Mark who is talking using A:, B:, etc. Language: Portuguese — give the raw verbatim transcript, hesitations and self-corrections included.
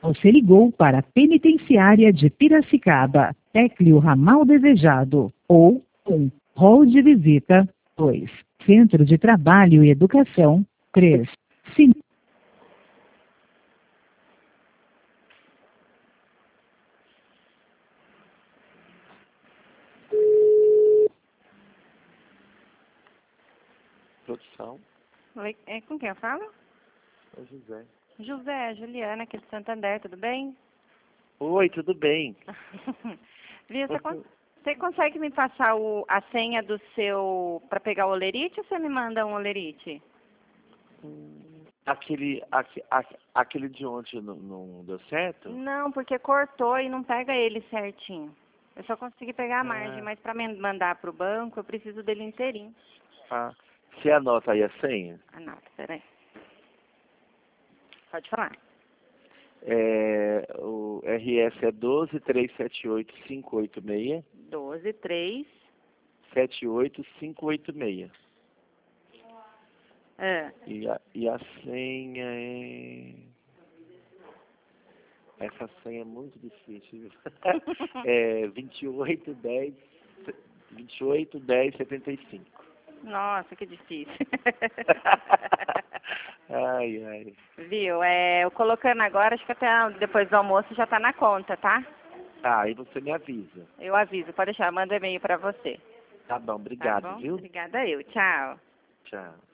A: Você ligou para a Penitenciária de Piracicaba. Tecle o ramal desejado. Ou um. Hall de visita. dois. Centro de Trabalho e Educação. três. Sim.
B: Produção,
C: Oi, é, com quem eu falo?
B: é o José.
C: José, Juliana, aqui de Santander, tudo bem?
B: Oi, tudo bem?
C: Viu, você, con- você consegue me passar o, a senha do seu, para pegar o olerite ou você me manda um olerite?
B: Hum, Aquele, aque- aque- aquele de ontem não, não deu certo?
C: Não, porque cortou e não pega ele certinho. Eu só consegui pegar a margem,
B: Ah,
C: mas para me mandar para o banco eu preciso dele inteirinho.
B: ah. Você anota aí a senha?
C: Anota, peraí. Pode falar.
B: É, o R S é doze, três sete oito, cinco oito seis,
C: doze, três.
B: sete oito cinco oito seis.
C: É.
B: E a, e a senha é... Essa senha é muito difícil. É vinte e oito, dez, vinte e oito, dez, setenta e cinco.
C: Nossa, que difícil.
B: Ai, ai.
C: Viu? É, eu colocando agora, acho que até depois do almoço já tá na conta, tá?
B: Tá, aí você me avisa.
C: Eu aviso, pode deixar, manda e-mail pra você.
B: Tá bom,
C: Tá
B: obrigado,
C: bom?
B: viu?
C: Obrigada eu. Tchau.
B: Tchau.